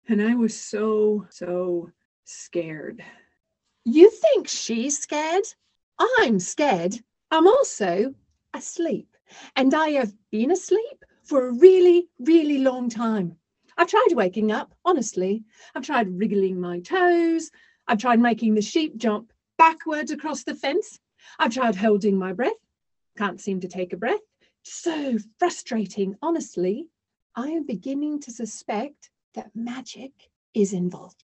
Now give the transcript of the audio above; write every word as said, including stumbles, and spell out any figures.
And I was so, so scared. You think she's scared? I'm scared. I'm also asleep. And I have been asleep for a really, really long time. I've tried waking up, honestly. I've tried wriggling my toes. I've tried making the sheep jump backwards across the fence. I've tried holding my breath. Can't seem to take a breath. So frustrating, honestly. I am beginning to suspect that magic is involved.